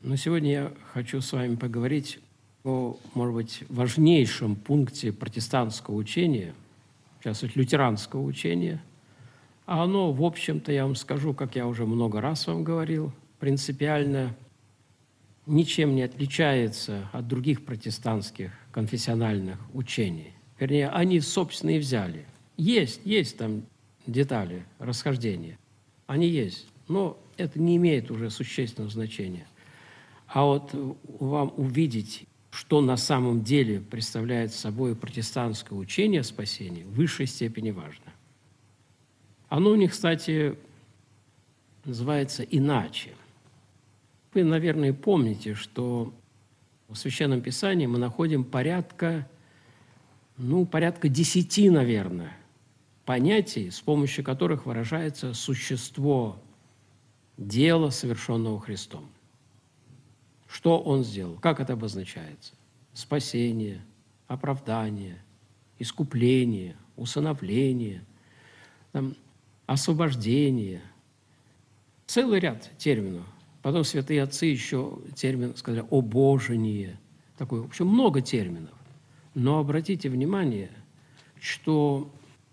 Но сегодня я хочу с вами поговорить о, может быть, важнейшем пункте протестантского учения, в частности, лютеранского учения. А оно, в общем-то, я вам скажу, как я уже много раз вам говорил, принципиально ничем не отличается от других протестантских конфессиональных учений. Вернее, они, собственно, и взяли. Есть там детали, расхождения. Они есть, но это не имеет уже существенного значения. А вот вам увидеть, что на самом деле представляет собой протестантское учение о спасении, в высшей степени важно. Оно у них, кстати, называется иначе. Вы, наверное, помните, что в Священном Писании мы находим порядка 10, наверное, понятий, с помощью которых выражается существо дела, совершенного Христом. Что Он сделал? Как это обозначается? Спасение, оправдание, искупление, усыновление, освобождение. Целый ряд терминов. Потом святые отцы еще термин сказали «обожение». Такое, в общем, много терминов. Но обратите внимание, что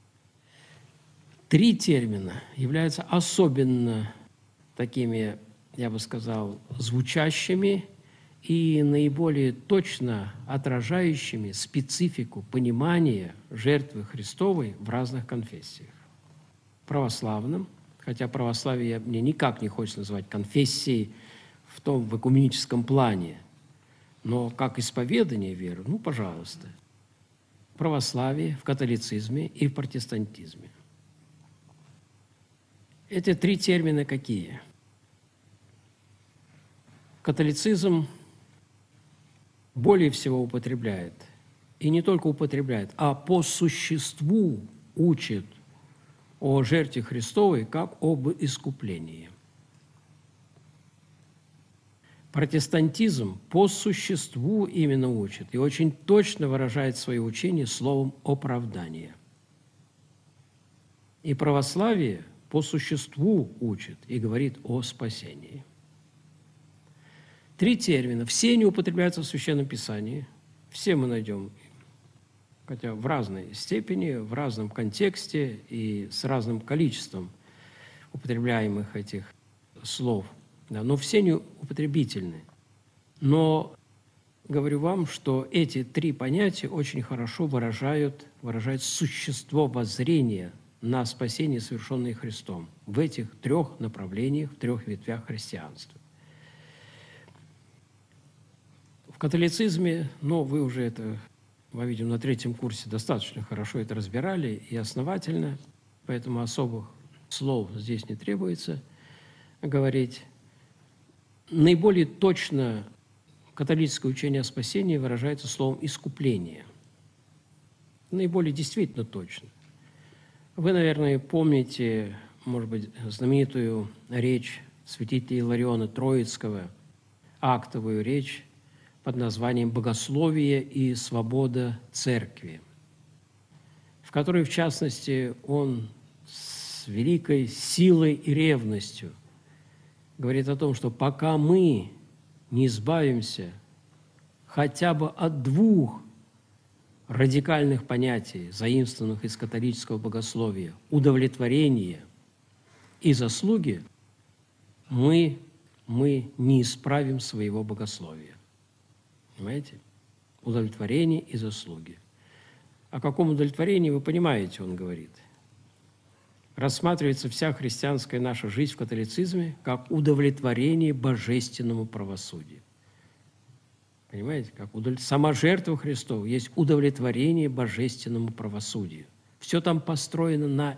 3 термина являются особенно такими, я бы сказал, звучащими и наиболее точно отражающими специфику понимания жертвы Христовой в разных конфессиях. Православным, хотя православие мне никак не хочется называть конфессией в экуменическом плане, но как исповедание веры, пожалуйста. В православии, в католицизме и в протестантизме. Эти 3 термина какие? Католицизм более всего употребляет, и не только употребляет, а по существу учит о жертве Христовой как об искуплении. Протестантизм по существу именно учит и очень точно выражает свое учение словом «оправдание». И православие по существу учит и говорит о спасении. 3 термина. Все они употребляются в Священном Писании. Все мы найдем, хотя в разной степени, в разном контексте и с разным количеством употребляемых этих слов. Но все они употребительны. Но говорю вам, что эти 3 понятия очень хорошо выражают существо воззрения на спасение, совершенное Христом, в этих 3 направлениях, в 3 ветвях христианства. В католицизме, вы уже это, мы видим, на 3 курсе достаточно хорошо это разбирали и основательно, поэтому особых слов здесь не требуется говорить. Наиболее точно католическое учение о спасении выражается словом «искупление». Наиболее действительно точно. Вы, наверное, помните, может быть, знаменитую речь святителя Илариона Троицкого, актовую речь под названием «Богословие и свобода Церкви», в которой, в частности, он с великой силой и ревностью говорит о том, что пока мы не избавимся хотя бы от 2 радикальных понятий, заимствованных из католического богословия – удовлетворение и заслуги, мы не исправим своего богословия. Понимаете? Удовлетворение и заслуги. О каком удовлетворении, вы понимаете, он говорит. Рассматривается вся христианская наша жизнь в католицизме как удовлетворение божественному правосудию. Понимаете? Сама жертва Христова есть удовлетворение божественному правосудию. Все там построено на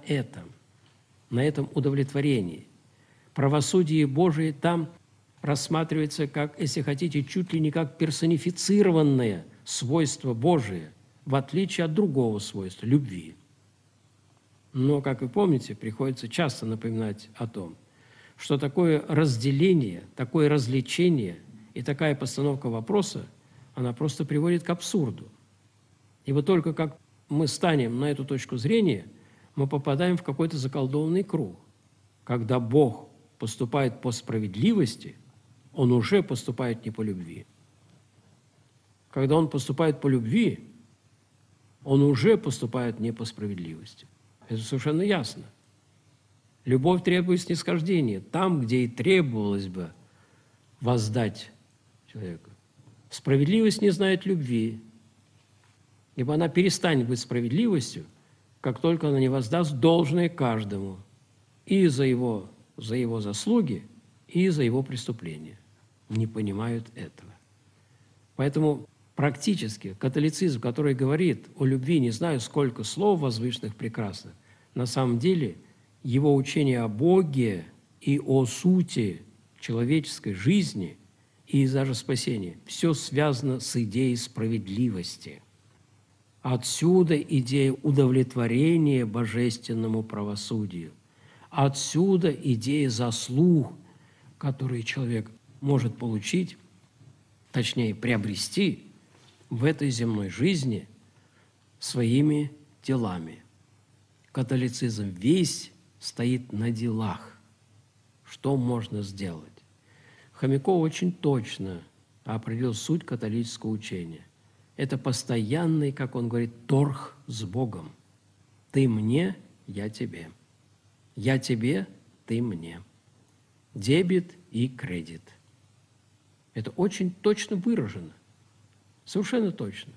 этом удовлетворении. Правосудие Божие там рассматривается как, если хотите, чуть ли не как персонифицированное свойство Божие, в отличие от другого свойства – любви. Но, как вы помните, приходится часто напоминать о том, что такое разделение, такое развлечение и такая постановка вопроса, она просто приводит к абсурду. И вот только как мы станем на эту точку зрения, мы попадаем в какой-то заколдованный круг, когда Бог поступает по справедливости, он уже поступает не по любви. Когда он поступает по любви, он уже поступает не по справедливости. Это совершенно ясно. Любовь требует снисхождения там, где и требовалось бы воздать человеку. Справедливость не знает любви, ибо она перестанет быть справедливостью, как только она не воздаст должное каждому и за его заслуги, и за его преступления. Не понимают этого. Поэтому практически католицизм, который говорит о любви, не знаю сколько слов возвышенных, прекрасных, на самом деле его учение о Боге и о сути человеческой жизни и даже спасения все связано с идеей справедливости. Отсюда идея удовлетворения божественному правосудию. Отсюда идея заслуг, которые человек может получить, точнее приобрести в этой земной жизни своими делами. Католицизм весь стоит на делах. Что можно сделать? Хомяков очень точно определил суть католического учения. Это постоянный, как он говорит, торг с Богом. Ты мне, я тебе. Я тебе, ты мне. Дебет и кредит. Это очень точно выражено. Совершенно точно.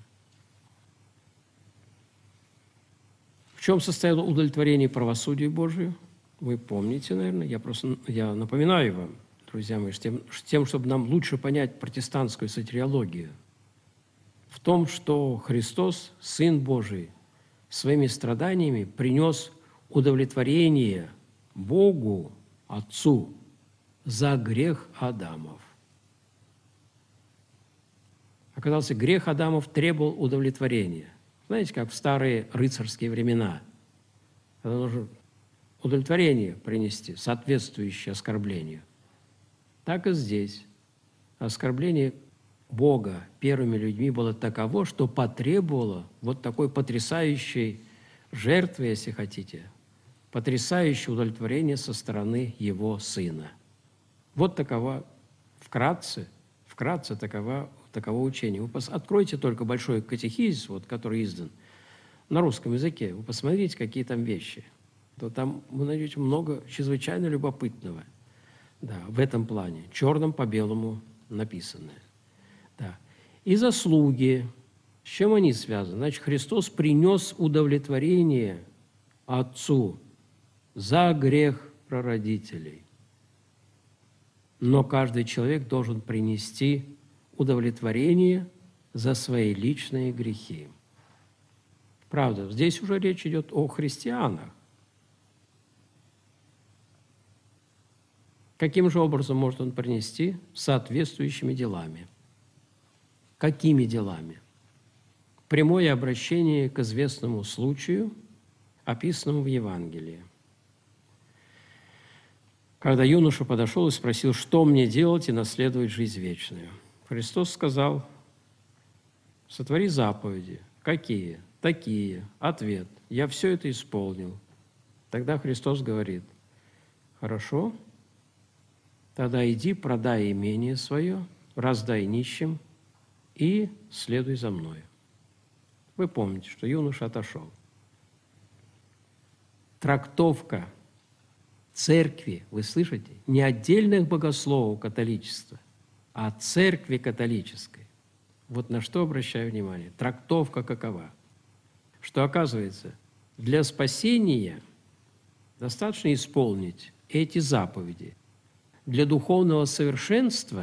В чем состояло удовлетворение правосудию Божию? Вы помните, наверное. Я напоминаю вам, друзья мои, тем, чтобы нам лучше понять протестантскую сотириологию, в том, что Христос, Сын Божий, своими страданиями принес удовлетворение Богу, Отцу, за грех Адамов. Оказался, грех Адамов требовал удовлетворения. Знаете, как в старые рыцарские времена, когда нужно удовлетворение принести, соответствующее оскорблению. Так и здесь. Оскорбление Бога первыми людьми было таково, что потребовало вот такой потрясающей жертвы, если хотите, потрясающее удовлетворение со стороны Его Сына. Вот таково вкратце таково учение. Вы откройте только большой катехизис, вот, который издан на русском языке, вы посмотрите, какие там вещи. То там вы найдете много чрезвычайно любопытного, да, в этом плане, черным по белому написанное. Да. И заслуги, с чем они связаны? Значит, Христос принес удовлетворение Отцу за грех прародителей. Но каждый человек должен принести удовлетворение за свои личные грехи. Правда, здесь уже речь идет о христианах. Каким же образом может он принести? Соответствующими делами. Какими делами? Прямое обращение к известному случаю, описанному в Евангелии. Когда юноша подошел и спросил, что мне делать и наследовать жизнь вечную. Христос сказал, сотвори заповеди. Какие? Такие. Ответ. Я все это исполнил. Тогда Христос говорит, хорошо, тогда иди, продай имение свое, раздай нищим и следуй за мною. Вы помните, что юноша отошел. Трактовка церкви, вы слышите, не отдельных богословов католичества, а церкви католической. Вот на что обращаю внимание. Трактовка какова? Что, оказывается, для спасения достаточно исполнить эти заповеди. Для духовного совершенства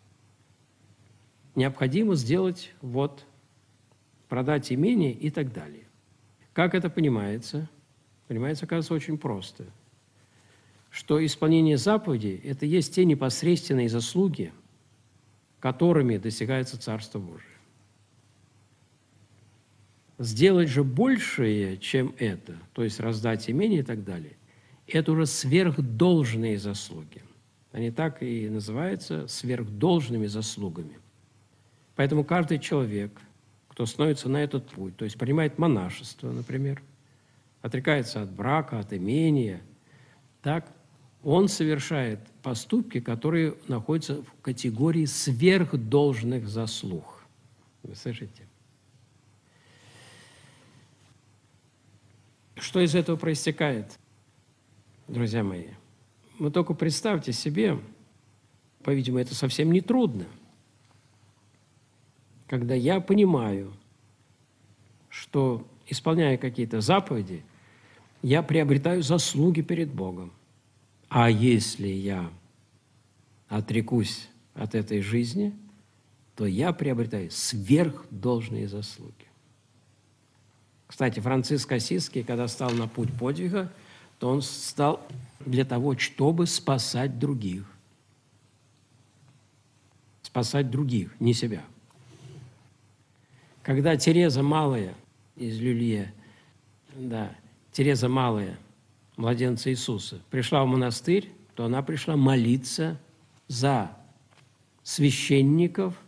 необходимо сделать продать имение и так далее. Как это понимается? Понимается, оказывается, очень просто. Что исполнение заповедей – это есть те непосредственные заслуги, которыми достигается Царство Божие. Сделать же большее, чем это, то есть раздать имение и так далее, это уже сверхдолжные заслуги. Они так и называются сверхдолжными заслугами. Поэтому каждый человек, кто становится на этот путь, то есть принимает монашество, например, отрекается от брака, от имения, так, он совершает поступки, которые находятся в категории сверхдолжных заслуг. Вы слышите? Что из этого проистекает, друзья мои? Вы только представьте себе, по-видимому, это совсем не трудно, когда я понимаю, что, исполняя какие-то заповеди, я приобретаю заслуги перед Богом. А если я отрекусь от этой жизни, то я приобретаю сверхдолжные заслуги. Кстати, Франциск Ассизский, когда стал на путь подвига, то он стал для того, чтобы спасать других. Спасать других, не себя. Когда Тереза Малая из Люлье, Тереза Малая, младенца Иисуса, пришла в монастырь, то она пришла молиться за священников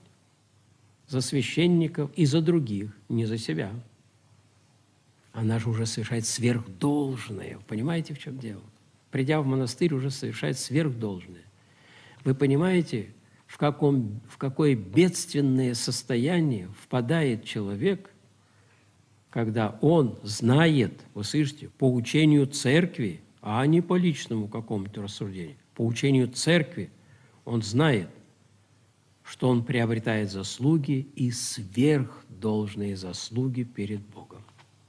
и за других, не за себя. Она же уже совершает сверхдолжное. Понимаете, в чем дело? Придя в монастырь, уже совершает сверхдолжное. Вы понимаете, в какое бедственное состояние впадает человек, когда он знает, вы слышите, по учению церкви, а не по личному какому-то рассуждению, по учению церкви он знает, что он приобретает заслуги и сверхдолжные заслуги перед Богом.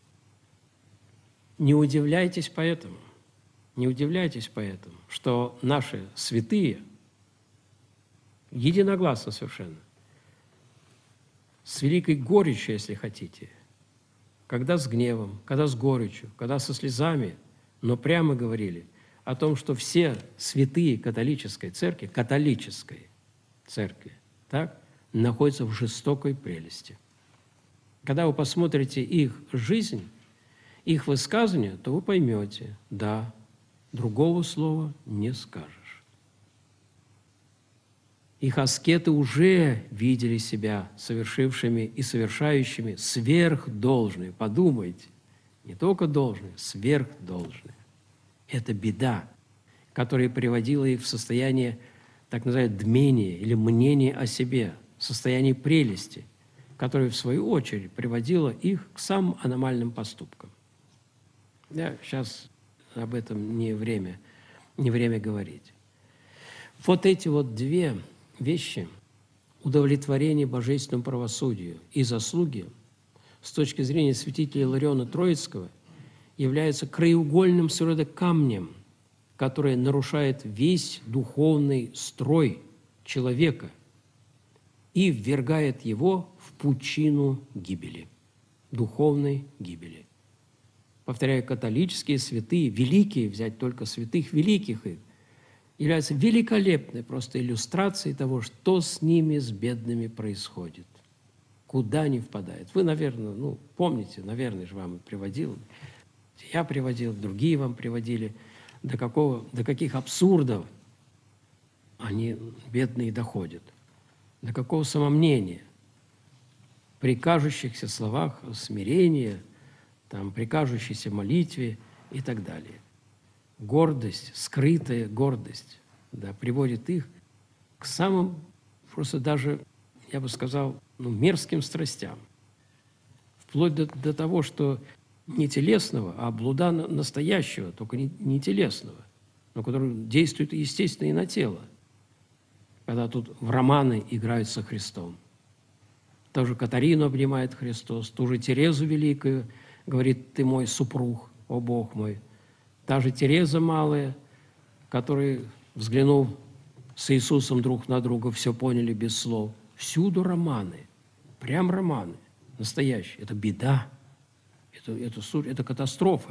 Не удивляйтесь поэтому, что наши святые единогласно совершенно, с великой горечью, если хотите, когда с гневом, когда с горечью, когда со слезами, но прямо говорили о том, что все святые католической церкви, так, находятся в жестокой прелести. Когда вы посмотрите их жизнь, их высказывания, то вы поймете, да, другого слова не скажешь. Их аскеты уже видели себя совершившими и совершающими сверхдолжные. Подумайте, не только должные, сверхдолжные. Это беда, которая приводила их в состояние, так называемое, дмения или мнения о себе, состояние прелести, которое, в свою очередь, приводило их к самым аномальным поступкам. Сейчас об этом не время говорить. Вот эти вот две вещи, удовлетворение божественному правосудию и заслуги, с точки зрения святителя Илариона Троицкого, являются краеугольным своего рода камнем, который нарушает весь духовный строй человека и ввергает его в пучину гибели, духовной гибели. Повторяю, католические святые, великие, взять только святых великих их, являются великолепной просто иллюстрацией того, что с ними, с бедными, происходит, куда они впадают. Вы, наверное, помните, наверное же вам приводил, я приводил, другие вам приводили, до каких абсурдов они, бедные, доходят, до какого самомнения, при кажущихся словах смирения, при кажущейся молитве и так далее. Гордость, скрытая гордость, приводит их к самым, просто даже, я бы сказал, мерзким страстям. Вплоть до того, что не телесного, а блуда настоящего, только не телесного, но который действует, естественно, и на тело. Когда тут в романы играют со Христом. Тоже Катарину обнимает Христос, ту же Терезу Великую, говорит: «Ты мой супруг, о Бог мой». Та же Тереза Малая, которые, взглянув с Иисусом друг на друга, все поняли без слов. Всюду романы, прям романы, настоящие. Это беда, это катастрофа.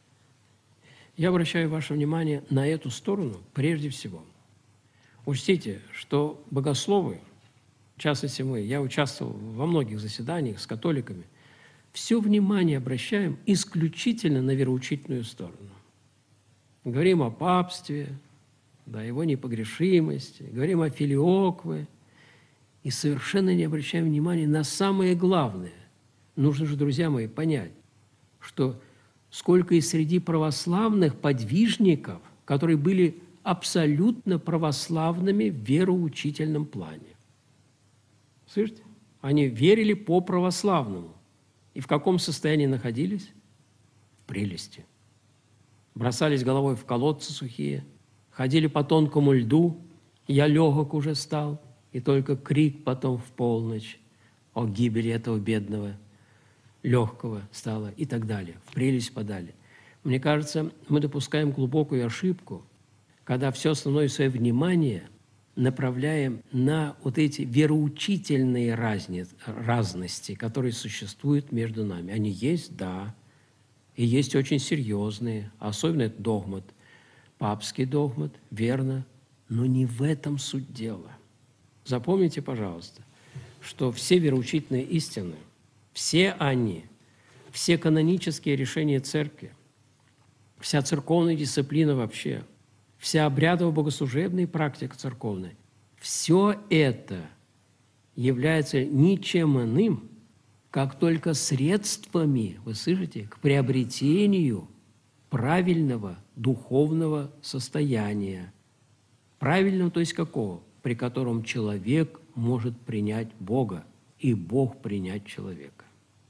Я обращаю ваше внимание на эту сторону прежде всего. Учтите, что богословы, в частности мы, я участвовал во многих заседаниях с католиками, все внимание обращаем исключительно на вероучительную сторону. Говорим о папстве, его непогрешимости, говорим о филиокве, и совершенно не обращаем внимания на самое главное. Нужно же, друзья мои, понять, что сколько и среди православных подвижников, которые были абсолютно православными в вероучительном плане. Слышите? Они верили по-православному. И в каком состоянии находились? В прелести. Бросались головой в колодцы сухие, ходили по тонкому льду, я легок уже стал, и только крик потом в полночь о гибели этого бедного, легкого стало и так далее. В прелесть подали. Мне кажется, мы допускаем глубокую ошибку, когда все основное свое внимание направляем на вот эти вероучительные разности, которые существуют между нами. Они есть, да, и есть очень серьезные, особенно это догмат, папский догмат, верно, но не в этом суть дела. Запомните, пожалуйста, что все вероучительные истины, все они, все канонические решения церкви, вся церковная дисциплина вообще, вся обрядово-богослужебная практика церковная, все это является ничем иным, как только средствами, вы слышите, к приобретению правильного духовного состояния. Правильного, то есть какого? При котором человек может принять Бога, и Бог принять человека.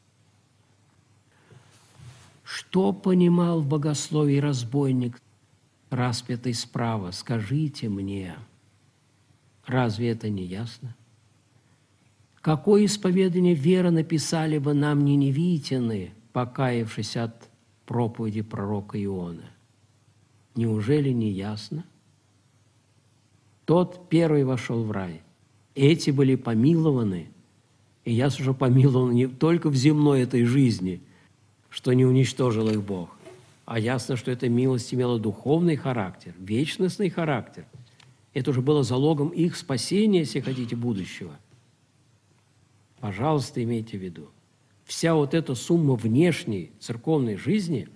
Что понимал в богословии разбойник, распятый справа? Скажите мне, разве это не ясно? Какое исповедание веры написали бы нам ниневитяне, покаявшись от проповеди пророка Иона? Неужели не ясно? Тот первый вошел в рай. Эти были помилованы, и я уже помилован не только в земной этой жизни, что не уничтожил их Бог, а ясно, что эта милость имела духовный характер, вечностный характер. Это уже было залогом их спасения, если хотите, будущего. Пожалуйста, имейте в виду. Вся вот эта сумма внешней церковной жизни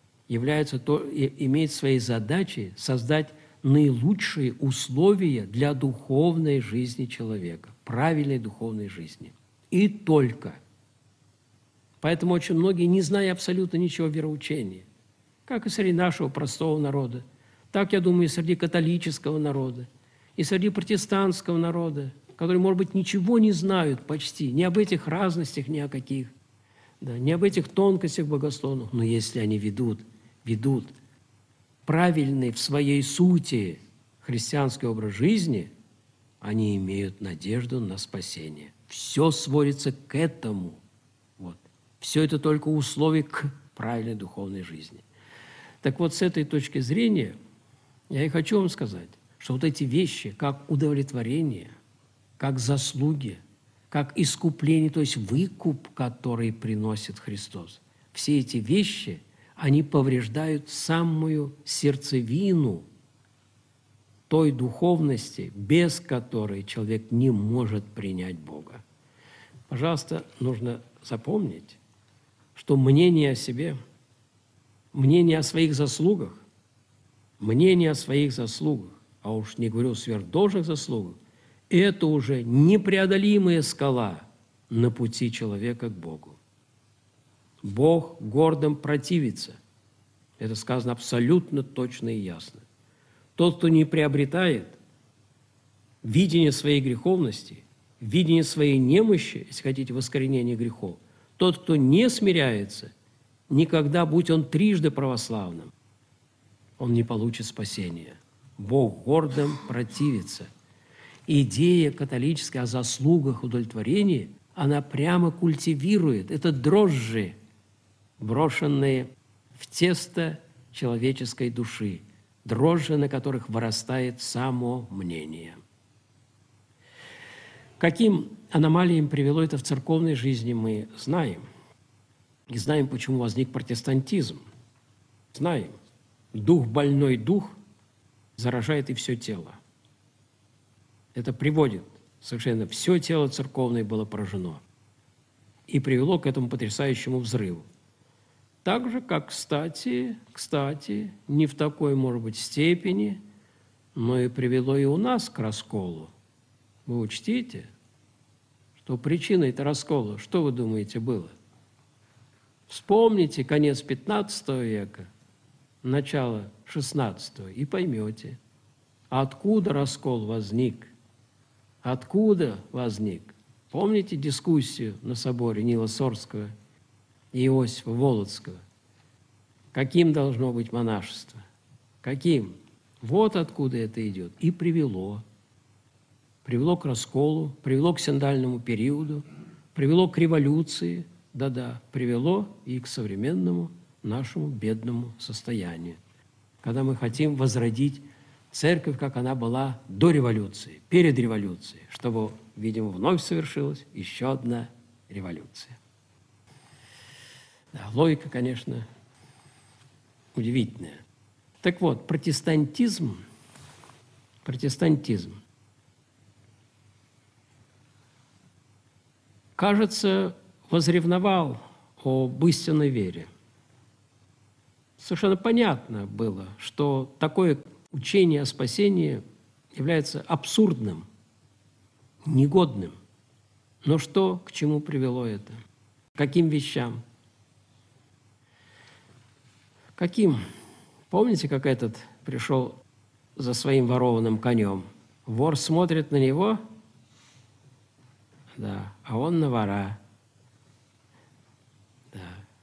имеет своей задачей создать наилучшие условия для духовной жизни человека, правильной духовной жизни. И только. Поэтому очень многие, не зная абсолютно ничего о вероучении, как и среди нашего простого народа, так, я думаю, и среди католического народа, и среди протестантского народа, которые, может быть, ничего не знают почти, ни об этих разностях, ни о каких, да, ни об этих тонкостях богословных, но если они ведут правильный в своей сути христианский образ жизни, они имеют надежду на спасение. Все сводится к этому. Вот. Все это только условие к правильной духовной жизни. Так вот, с этой точки зрения я и хочу вам сказать, что вот эти вещи, как удовлетворение, как заслуги, как искупление, то есть выкуп, который приносит Христос, все эти вещи – они повреждают самую сердцевину той духовности, без которой человек не может принять Бога. Пожалуйста, нужно запомнить, что мнение о себе, мнение о своих заслугах, а уж не говорю о сверхдолжных заслугах, это уже непреодолимая скала на пути человека к Богу. Бог гордым противится. Это сказано абсолютно точно и ясно. Тот, кто не приобретает видение своей греховности, видение своей немощи, если хотите, воскоренения грехов, тот, кто не смиряется, никогда, будь он трижды православным, он не получит спасения. Бог гордым противится. Идея католическая о заслугах удовлетворения, она прямо культивирует. Это дрожжи, брошенные в тесто человеческой души, дрожжи, на которых вырастает само мнение. Каким аномалиям привело это в церковной жизни, мы знаем. И знаем, почему возник протестантизм. Знаем. Больной дух заражает и все тело. Это приводит, совершенно все тело церковное было поражено и привело к этому потрясающему взрыву. Так же, как, кстати, не в такой, может быть, степени, но и привело и у нас к расколу. Вы учтите, что причиной этого раскола, что вы думаете, было? Вспомните конец XV века, начало XVI, и поймете. Откуда раскол возник? Откуда возник? Помните дискуссию на соборе Нила Сорского и Иосифа Волоцкого? Каким должно быть монашество? Каким? Вот откуда это идет. И привело. Привело к расколу, привело к синдальному периоду, привело к революции, да-да, привело и к современному нашему бедному состоянию, когда мы хотим возродить церковь, как она была до революции, перед революцией, чтобы, видимо, вновь совершилась еще одна революция. Да, логика, конечно, удивительная. Так вот, протестантизм, кажется, возревновал об истинной вере. Совершенно понятно было, что такое учение о спасении является абсурдным, негодным. Но что, к чему привело это? Каким вещам? Каким? Помните, как этот пришел за своим ворованным конем? Вор смотрит на него, да, а он на вора. Да.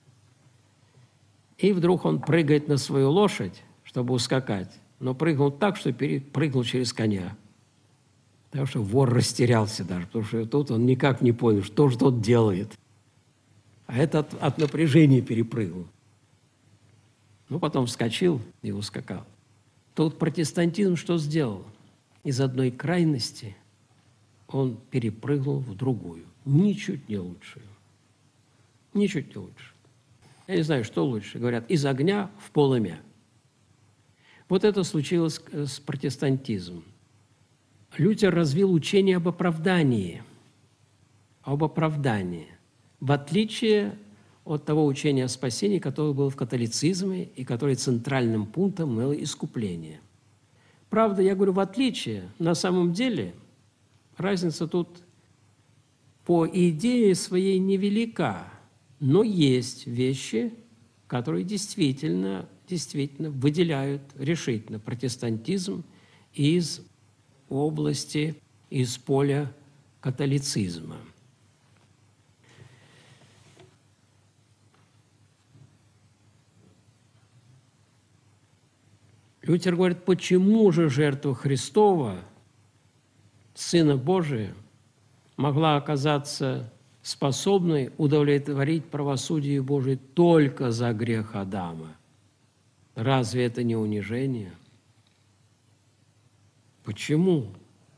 И вдруг он прыгает на свою лошадь, чтобы ускакать, но прыгнул так, что перепрыгнул через коня. Потому что вор растерялся даже, потому что тут он никак не понял, что же тот делает. А этот от напряжения перепрыгнул. Ну, потом вскочил и ускакал. Тут протестантизм что сделал? Из одной крайности он перепрыгнул в другую. Ничуть не лучшую. Ничуть не лучше. Я не знаю, что лучше. Говорят, из огня в полымя. Вот это случилось с протестантизмом. Лютер развил учение об оправдании. Об оправдании. В отличие от того учения о спасении, которое было в католицизме и которое центральным пунктом было искупление. Правда, я говорю в отличие, на самом деле разница тут по идее своей невелика, но есть вещи, которые действительно выделяют решительно протестантизм из области, из поля католицизма. Лютер говорит, почему же жертва Христова, Сына Божия, могла оказаться способной удовлетворить правосудие Божие только за грех Адама? Разве это не унижение? Почему?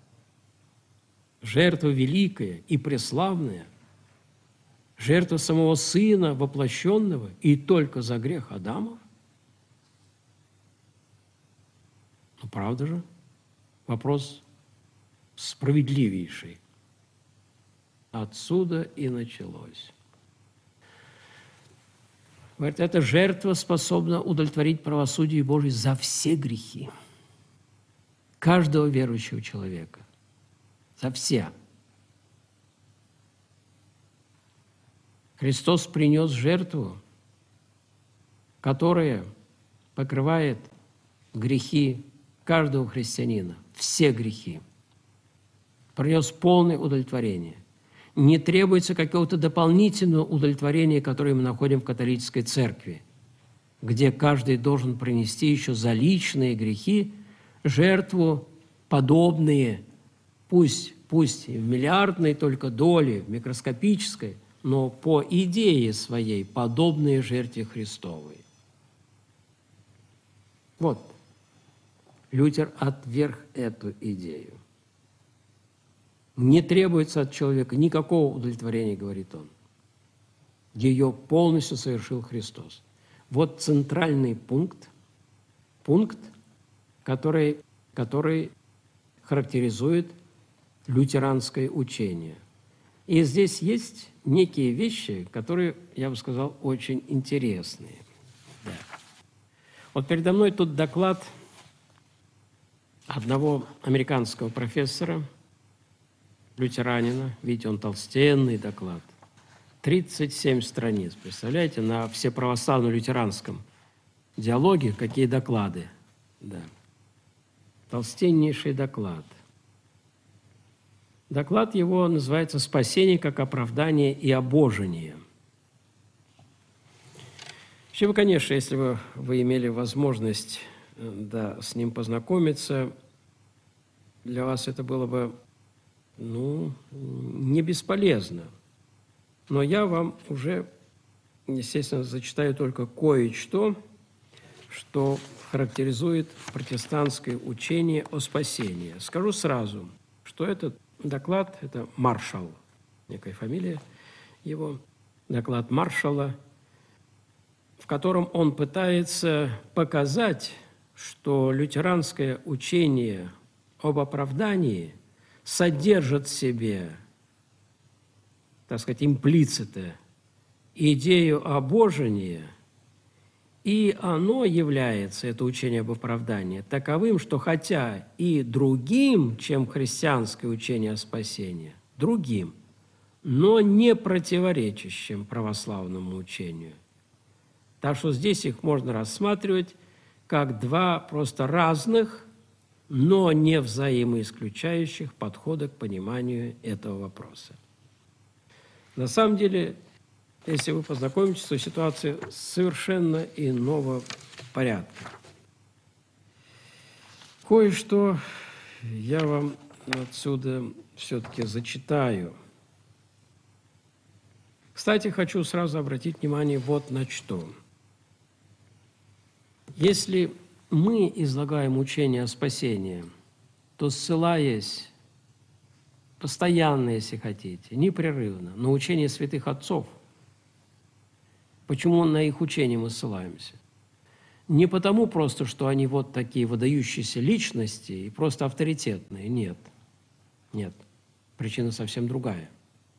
Жертва великая и преславная, жертва самого Сына воплощенного и только за грех Адама? Ну, правда же? Вопрос справедливейший. Отсюда и началось. Говорит, эта жертва способна удовлетворить правосудие Божие за все грехи каждого верующего человека. За все. Христос принес жертву, которая покрывает грехи каждого христианина, все грехи. Принес полное удовлетворение. Не требуется какого-то дополнительного удовлетворения, которое мы находим в католической церкви, где каждый должен принести еще за личные грехи жертву подобные, пусть в миллиардной только доле, в микроскопической, но по идее своей подобные жертве Христовой. Вот. Лютер отверг эту идею. Не требуется от человека никакого удовлетворения, говорит он. Ее полностью совершил Христос. Вот центральный пункт, который характеризует лютеранское учение. И здесь есть некие вещи, которые, я бы сказал, очень интересные. Да. Вот передо мной тут доклад одного американского профессора, лютеранина. Видите, он толстенный доклад. 37 страниц. Представляете, на всеправославно-лютеранском диалоге какие доклады. Да. толстеннейший доклад. Доклад его называется «Спасение как оправдание и обожение». Вообще, вы, конечно, если бы вы имели возможность с ним познакомиться, для вас это было бы, не бесполезно. Но я вам уже, естественно, зачитаю только кое-что, что характеризует протестантское учение о спасении. Скажу сразу, что этот доклад – это Маршалл, некая фамилия его, доклад Маршалла, в котором он пытается показать, что лютеранское учение об оправдании содержит в себе, так сказать, имплиците, идею обожения, и оно является, это учение об оправдании, таковым, что хотя и другим, чем христианское учение о спасении, другим, но не противоречащим православному учению. Так что здесь их можно рассматривать как два просто разных, но не взаимоисключающих подхода к пониманию этого вопроса. На самом деле, если вы познакомитесь, то ситуация совершенно иного порядка. Кое-что я вам отсюда все-таки зачитаю. Кстати, хочу сразу обратить внимание вот на что. Если мы излагаем учение о спасении, то, ссылаясь постоянно, если хотите, непрерывно, на учение святых отцов, почему на их учение мы ссылаемся? Не потому просто, что они вот такие выдающиеся личности и просто авторитетные. Нет. Нет. Причина совсем другая.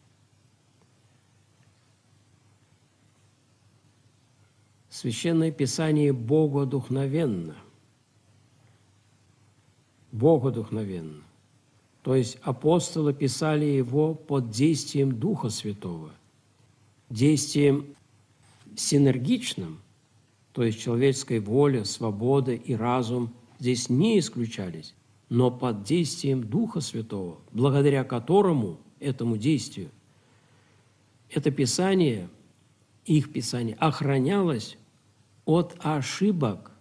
Священное Писание богодухновенно. Богодухновенно. То есть апостолы писали его под действием Духа Святого, действием синергичным, то есть человеческая воля, свобода и разум здесь не исключались, но под действием Духа Святого, благодаря которому, этому действию, это Писание, их Писание, охранялось от ошибок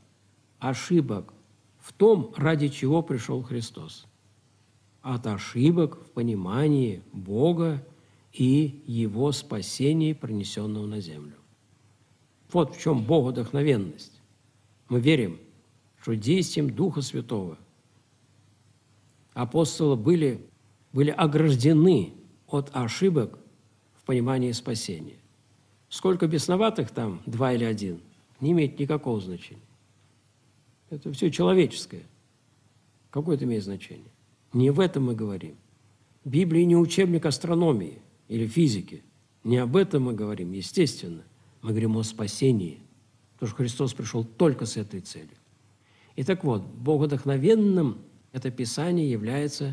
в том, ради чего пришел Христос. От ошибок в понимании Бога и Его спасения, принесенного на землю. Вот в чем богодухновенность. Мы верим, что действием Духа Святого апостолы были ограждены от ошибок в понимании спасения. Сколько бесноватых там, 2 или 1, не имеет никакого значения. Это все человеческое. Какое это имеет значение? Не в этом мы говорим. Библия не учебник астрономии или физики. Не об этом мы говорим, естественно. Мы говорим о спасении, потому что Христос пришел только с этой целью. И так вот, богодухновенным это Писание является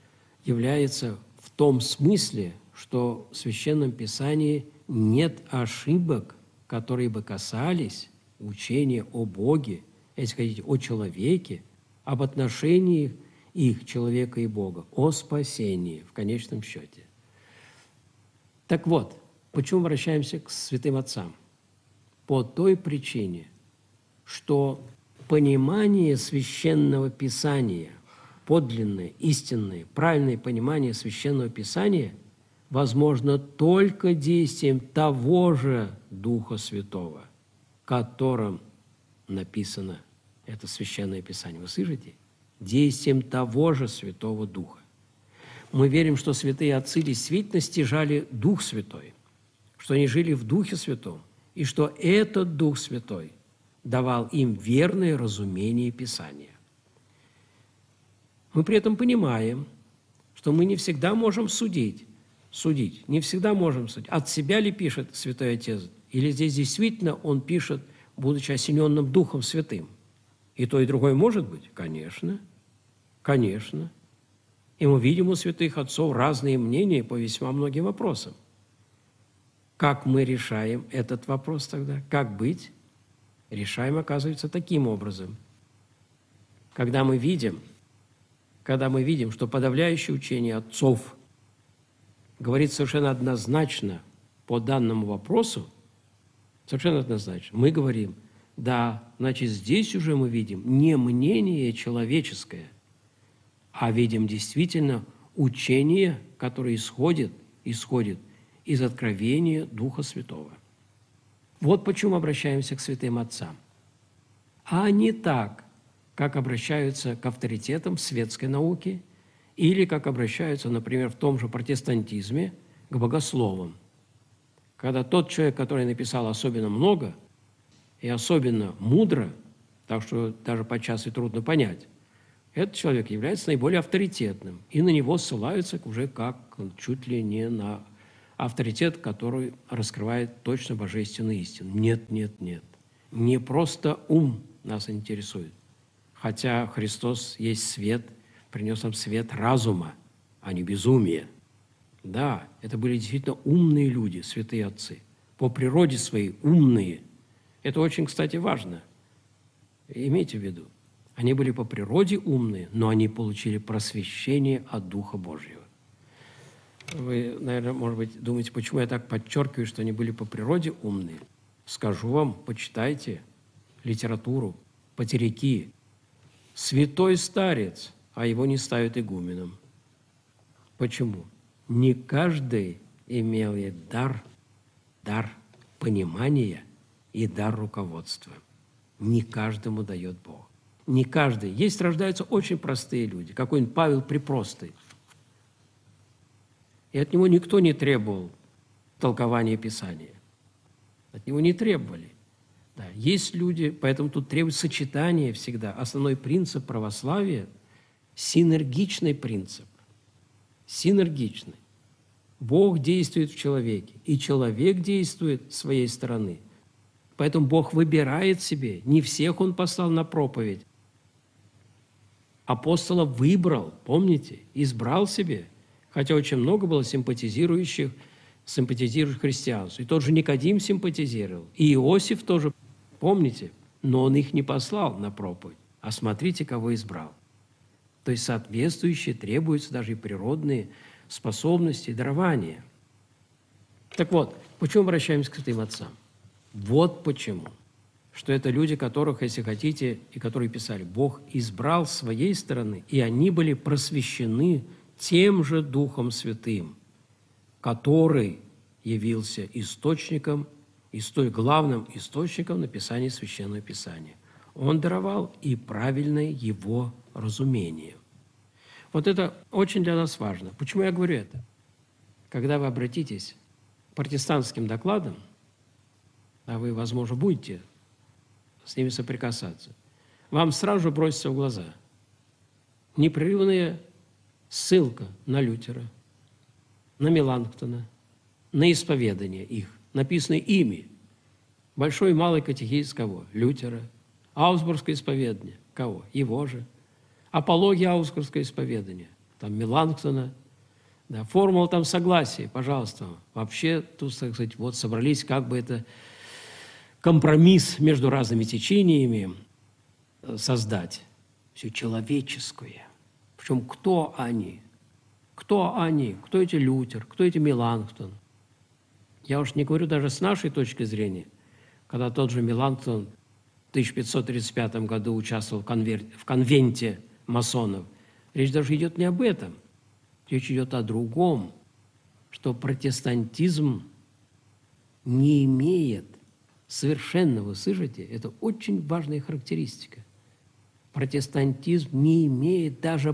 в том смысле, что в Священном Писании нет ошибок, которые бы касались учения о Боге, если хотите, о человеке, об отношении их, человека и Бога, о спасении в конечном счете. Так вот, почему обращаемся к святым отцам? По той причине, что понимание Священного Писания, подлинное, истинное, правильное понимание Священного Писания возможно только действием того же Духа Святого, которым написано это Священное Писание. Вы слышите? Действием того же Святого Духа. Мы верим, что святые отцы действительно стяжали Дух Святой, что они жили в Духе Святом, и что этот Дух Святой давал им верное разумение Писания. Мы при этом понимаем, что мы не всегда можем судить, не всегда можем судить, от себя ли пишет Святой Отец, или здесь действительно он пишет, будучи осененным Духом Святым. И то, и другое может быть? Конечно. Конечно. И мы видим у святых отцов разные мнения по весьма многим вопросам. Как мы решаем этот вопрос тогда? Как быть? Решаем, оказывается, таким образом. Когда мы видим, когда мы видим, что подавляющее учение отцов говорит совершенно однозначно по данному вопросу, совершенно однозначно, мы говорим, да, значит, здесь уже мы видим не мнение человеческое, а видим действительно учение, которое исходит из откровения Духа Святого. Вот почему обращаемся к святым отцам. А не так, как обращаются к авторитетам светской науки или как обращаются, например, в том же протестантизме к богословам. Когда тот человек, который написал особенно много и особенно мудро, так что даже подчас и трудно понять, этот человек является наиболее авторитетным, и на него ссылаются уже как чуть ли не на авторитет, который раскрывает точно божественную истину. Нет, нет, нет. Не просто ум нас интересует, хотя Христос есть свет, принес нам свет разума, а не безумия. Да, это были действительно умные люди, святые отцы, по природе своей умные. Это очень, кстати, важно. Имейте в виду. Они были по природе умные, но они получили просвещение от Духа Божьего. Вы, наверное, может быть, думаете, почему я так подчеркиваю, что они были по природе умные? Скажу вам, почитайте литературу, потеряки. Святой старец, а его не ставят игуменом. Почему? Не каждый имел дар понимания и дар руководства. Не каждому дает Бог. Не каждый. Есть рождаются очень простые люди, какой-нибудь Павел Припростый. И от него никто не требовал толкования Писания. От него не требовали. Да, есть люди, поэтому тут требует сочетания всегда. Основной принцип православия – синергичный принцип. Синергичный. Бог действует в человеке, и человек действует с своей стороны. Поэтому Бог выбирает себе. Не всех Он послал на проповедь. Апостолов выбрал, помните, избрал себе, хотя очень много было симпатизирующих христианству. И тот же Никодим симпатизировал, и Иосиф тоже, помните, но он их не послал на проповедь. А смотрите, кого избрал. То есть соответствующие требуются даже и природные способности, и дарования. Так вот, почему обращаемся к святым отцам? Вот почему. Что это люди, которых, если хотите, и которые писали, Бог избрал с своей стороны, и они были просвещены тем же Духом Святым, который явился источником, главным источником написания Священного Писания. Он даровал и правильное его разумение. Вот это очень для нас важно. Почему я говорю это? Когда вы обратитесь к протестантским докладам, а вы, возможно, будете с ними соприкасаться, вам сразу же бросится в глаза непрерывная ссылка на Лютера, на Меланхтона, на исповедание их, написанное ими. Большой и малый катехизис кого? Лютера. Аусбургское исповедание кого? Его же. Апология Аусбургское исповедание. Там Меланхтона. Да, формула там согласия, пожалуйста. Вообще, тут, так сказать, вот собрались как бы это компромисс между разными течениями создать. Все человеческое. Причем кто они? Кто они? Кто эти Лютер? Кто эти Меланхтон? Я уж не говорю даже с нашей точки зрения, когда тот же Меланхтон в 1535 году участвовал в конвенте масонов. Речь даже идет не об этом. Речь идет о другом, что протестантизм не имеет совершенного, слышите, это очень важная характеристика. Протестантизм не имеет даже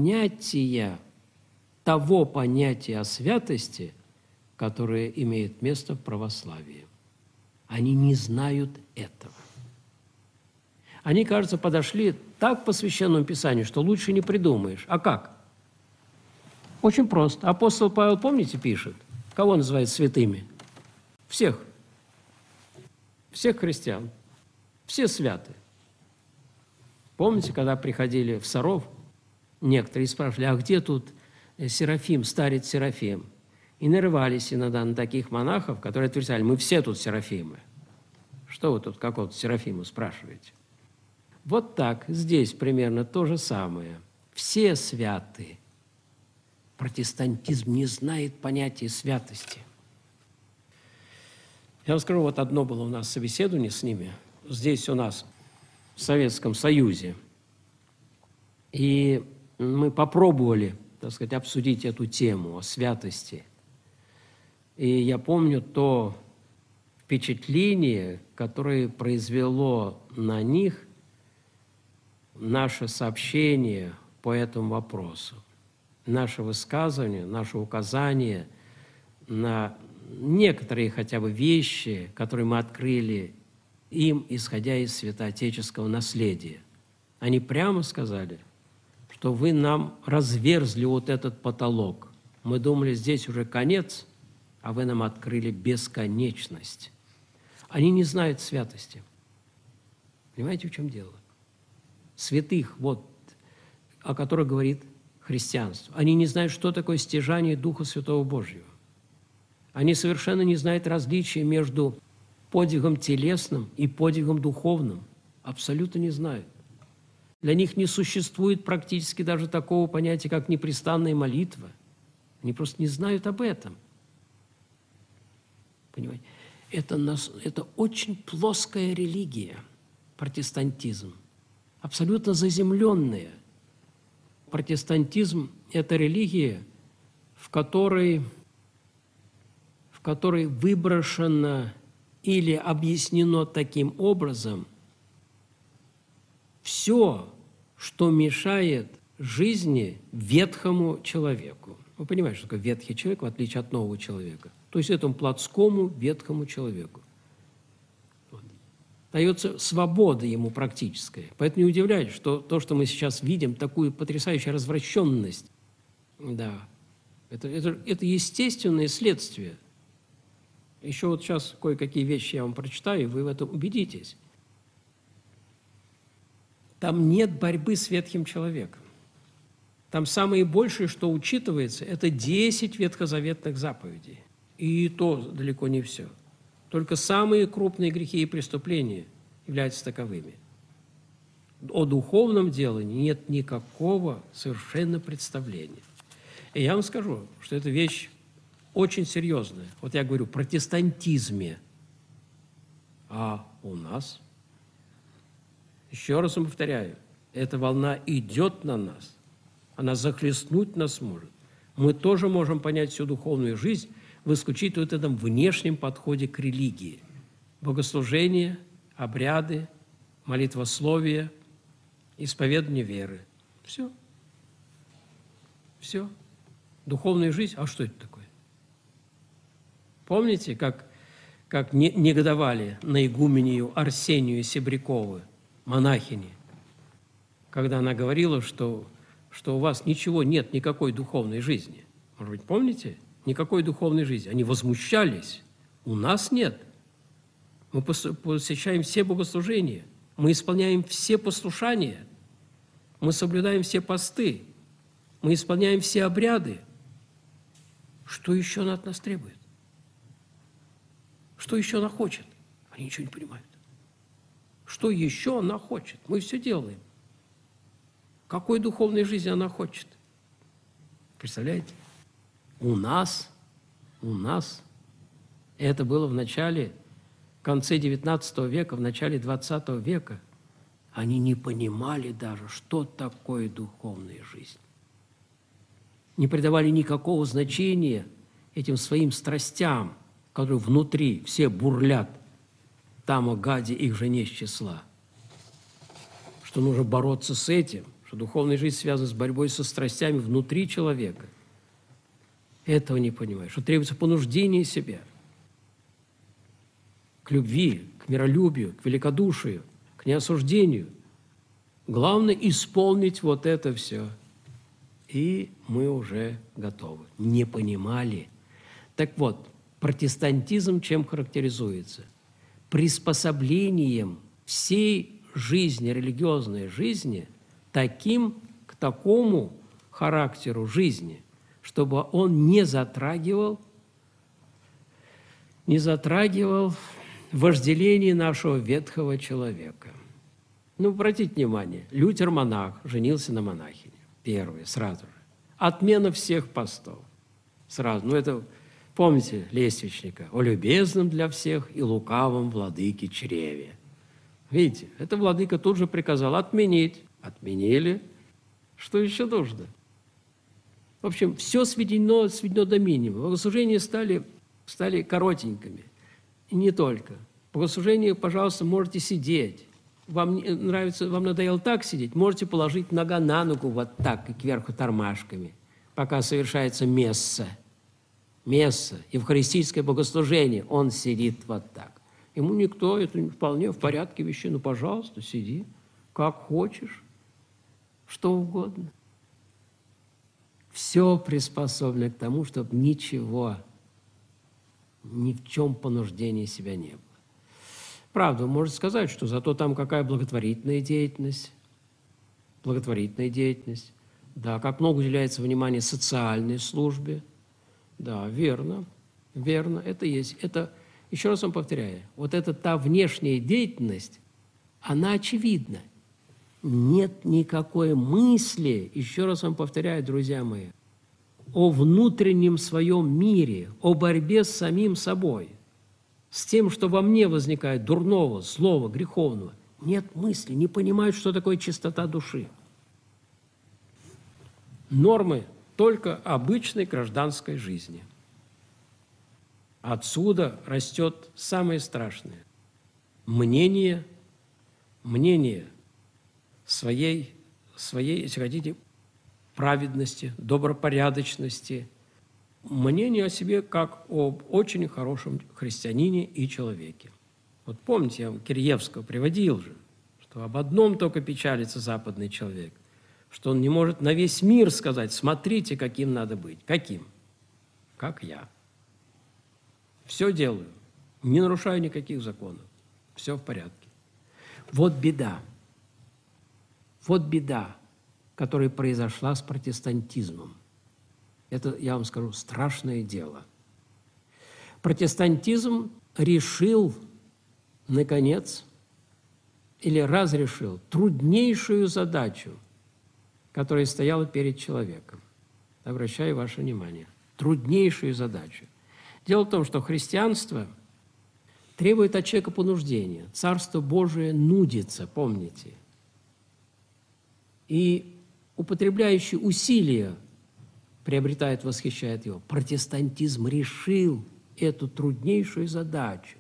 того понятия о святости, которое имеет место в православии. Они не знают этого. Они, кажется, подошли так по Священному Писанию, что лучше не придумаешь. А как? Очень просто. Апостол Павел, помните, пишет, кого называют святыми? Всех. Всех христиан. Все святые. Помните, когда приходили в Саров, некоторые спрашивали, а где тут Серафим, старец Серафим? И нарывались иногда на таких монахов, которые отвечали, мы все тут Серафимы. Что вы тут какого-то Серафима спрашиваете? Вот так, здесь примерно то же самое. Все святы. Протестантизм не знает понятия святости. Я вам скажу, вот одно было у нас собеседование с ними, здесь у нас, в Советском Союзе. И мы попробовали, так сказать, обсудить эту тему о святости. И я помню то впечатление, которое произвело на них наше сообщение по этому вопросу, наше высказывание, наше указание на некоторые хотя бы вещи, которые мы открыли им, исходя из святоотеческого наследия. Они прямо сказали, что вы нам разверзли вот этот потолок. Мы думали, здесь уже конец, а вы нам открыли бесконечность. Они не знают святости. Понимаете, в чем дело? Святых, вот, о которых говорит христианство. Они не знают, что такое стяжание Духа Святого Божьего. Они совершенно не знают различия между подвигом телесным и подвигом духовным. Абсолютно не знают. Для них не существует практически даже такого понятия, как непрестанная молитва. Они просто не знают об этом. Понимаете? Это очень плоская религия, протестантизм, абсолютно заземленная. Протестантизм – это религия, в которой выброшено или объяснено таким образом все, что мешает жизни ветхому человеку. Вы понимаете, что такое ветхий человек, в отличие от нового человека? То есть этому плотскому ветхому человеку. Вот. Дается свобода ему практическая. Поэтому не удивляйтесь, что то, что мы сейчас видим, такую потрясающую развращенность, да, это естественное следствие. Еще вот сейчас кое-какие вещи я вам прочитаю, и вы в этом убедитесь. Там нет борьбы с ветхим человеком. Там самое большее, что учитывается, это 10 ветхозаветных заповедей. И то далеко не все. Только самые крупные грехи и преступления являются таковыми. О духовном делании нет никакого совершенно представления. И я вам скажу, что эта вещь очень серьезная. Вот я говорю, в протестантизме. А у нас? Еще раз вам повторяю, эта волна идет на нас. Она захлестнуть нас может. Мы тоже можем понять всю духовную жизнь в исключительно этом внешнем подходе к религии. Богослужение, обряды, молитвословие, исповедание веры. Все. Все. Духовная жизнь, а что это такое? Помните, как негодовали на игуменью Арсению Себрякову, монахини, когда она говорила, что у вас ничего нет, никакой духовной жизни. Может быть, помните? Никакой духовной жизни. Они возмущались. У нас нет. Мы посещаем все богослужения. Мы исполняем все послушания. Мы соблюдаем все посты. Мы исполняем все обряды. Что еще она от нас требует? Что еще она хочет? Они ничего не понимают. Что еще она хочет? Мы все делаем. Какой духовной жизни она хочет? Представляете? У нас, это было в конце XIX века, в начале XX века, они не понимали даже, что такое духовная жизнь. Не придавали никакого значения этим своим страстям, которые внутри все бурлят, там о гаде их же не с числа. Что нужно бороться с этим, что духовная жизнь связана с борьбой со страстями внутри человека. Этого не понимаешь, что требуется понуждение себя к любви, к миролюбию, к великодушию, к неосуждению. Главное – исполнить вот это все. И мы уже готовы. Не понимали. Так вот, протестантизм чем характеризуется? Приспособлением всей жизни, религиозной жизни, к такому характеру жизни, чтобы он не затрагивал вожделение нашего ветхого человека. Ну, обратите внимание, Лютер монах, женился на монахине. Первое, сразу же. Отмена всех постов. Сразу. Ну, это, помните, лествичника. «О любезном для всех и лукавом владыке чреве». Видите, это владыка тут же приказал отменить. Отменили. Что еще нужно? В общем, все сведено до минимума. Богослужения стали коротенькими. И не только. В богослужении, пожалуйста, можете сидеть. Вам нравится, вам надоело так сидеть, можете положить нога на ногу вот так и кверху тормашками, пока совершается месса. Месса, евхаристическое богослужение, он сидит вот так. Ему никто, это вполне в порядке вещей. Ну, пожалуйста, сиди, как хочешь, что угодно. Все приспособлено к тому, чтобы ничего, ни в чем понуждения себя не было. Правда, можно сказать, что зато там какая благотворительная деятельность. Благотворительная деятельность. Да, как много уделяется внимания социальной службе. Да, верно, верно, это есть. Это, еще раз вам повторяю, вот эта та внешняя деятельность, она очевидна. Нет никакой мысли, еще раз вам повторяю, друзья мои, о внутреннем своем мире, о борьбе с самим собой, с тем, что во мне возникает дурного, злого, греховного. Нет мысли, не понимают, что такое чистота души. Нормы только обычной гражданской жизни. Отсюда растет самое страшное. Мнение своей, если хотите, праведности, добропорядочности, мнение о себе как об очень хорошем христианине и человеке. Вот помните, я вам Киреевского приводил же, что об одном только печалится западный человек, что он не может на весь мир сказать: смотрите, каким надо быть. Каким? Как я. Все делаю, не нарушаю никаких законов, все в порядке. Вот беда, которая произошла с протестантизмом. Это, я вам скажу, страшное дело. Протестантизм решил, наконец, или разрешил труднейшую задачу, которая стояла перед человеком. Обращаю ваше внимание. Труднейшую задачу. Дело в том, что христианство требует от человека понуждения. Царство Божие нудится, помните. И употребляющий усилия приобретает, восхищает его. Протестантизм решил эту труднейшую задачу.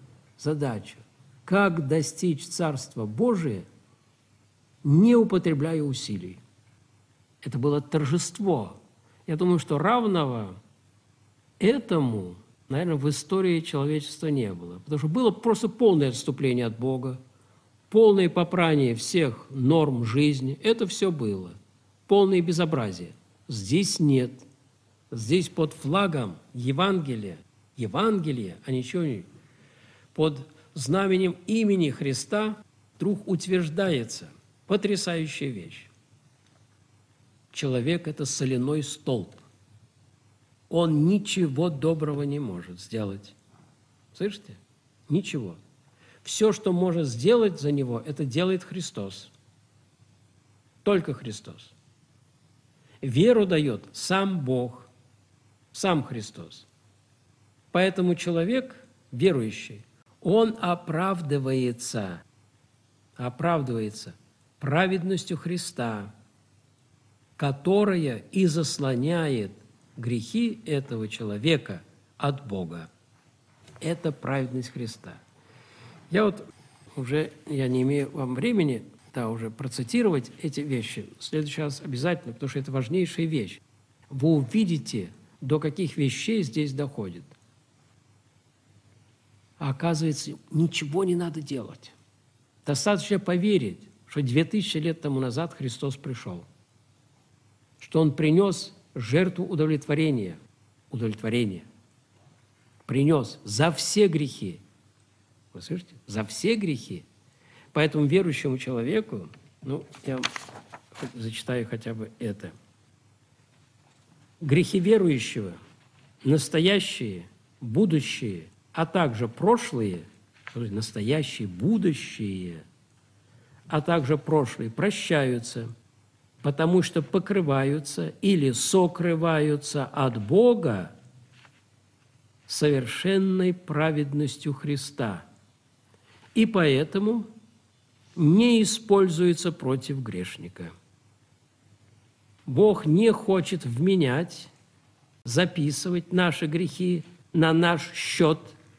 Как достичь Царства Божия, не употребляя усилий. Это было торжество. Я думаю, что равного этому, наверное, в истории человечества не было. Потому что было просто полное отступление от Бога, полное попрание всех норм жизни. Это все было. Полное безобразие. Здесь нет. Здесь под флагом Евангелия, а ничего не... Под знаменем имени Христа вдруг утверждается потрясающая вещь. Человек – это соляной столб. Он ничего доброго не может сделать. Слышите? Ничего. Все, что может сделать за него, это делает Христос. Только Христос. Веру дает сам Бог, сам Христос. Поэтому человек, верующий, он оправдывается праведностью Христа, которая и заслоняет грехи этого человека от Бога. Это праведность Христа. Я не имею вам времени, уже процитировать эти вещи. В следующий раз обязательно, потому что это важнейшая вещь. Вы увидите, до каких вещей здесь доходит. А оказывается, ничего не надо делать. Достаточно поверить, что 2000 лет тому назад Христос пришел, что Он принес жертву удовлетворения, принес за все грехи. Вы слышите? За все грехи. Поэтому верующему человеку, я зачитаю хотя бы это. Грехи верующего, настоящие, будущие, а также прошлые, настоящие, будущие, а также прошлые, прощаются потому что покрываются или сокрываются от Бога совершенной праведностью Христа, и поэтому не используется против грешника. Бог не хочет вменять, записывать наши грехи на наш счет,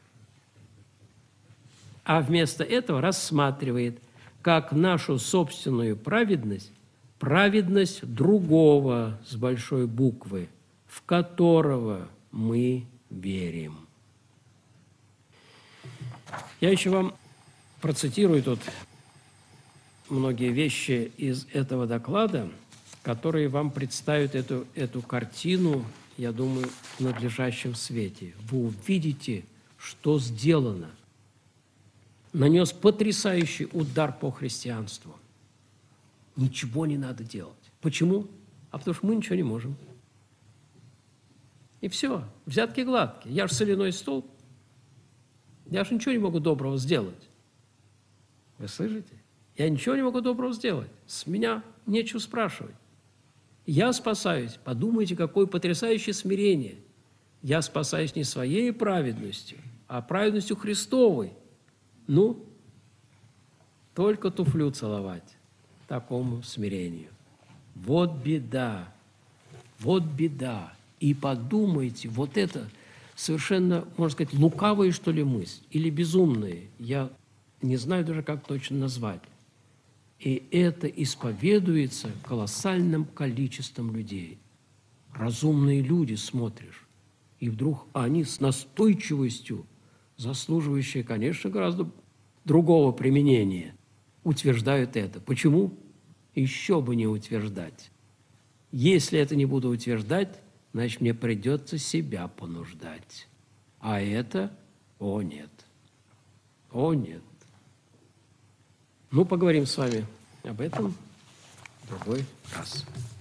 а вместо этого рассматривает как нашу собственную праведность, праведность другого с большой буквы, в которого мы верим. Я еще вам процитирую тут многие вещи из этого доклада, которые вам представят эту картину, я думаю, в надлежащем свете. Вы увидите, что сделано. Нанес потрясающий удар по христианству. Ничего не надо делать. Почему? А потому что мы ничего не можем. И все, взятки гладкие. Я же соляной столб. Я же ничего не могу доброго сделать. Вы слышите? Я ничего не могу доброго сделать. С меня нечего спрашивать. Я спасаюсь. Подумайте, какое потрясающее смирение. Я спасаюсь не своей праведностью, а праведностью Христовой. Ну, только туфлю целовать такому смирению. Вот беда, вот беда. И подумайте, вот это совершенно, можно сказать, лукавая, что ли, мысль, или безумная. Я не знаю даже, как точно назвать. И это исповедуется колоссальным количеством людей. Разумные люди, смотришь, и вдруг они с настойчивостью, заслуживающие, конечно, гораздо другого применения, утверждают это. Почему? Еще бы не утверждать. Если это не буду утверждать, значит, мне придется себя понуждать. А это, о нет, о нет. Ну, поговорим с вами об этом в другой раз.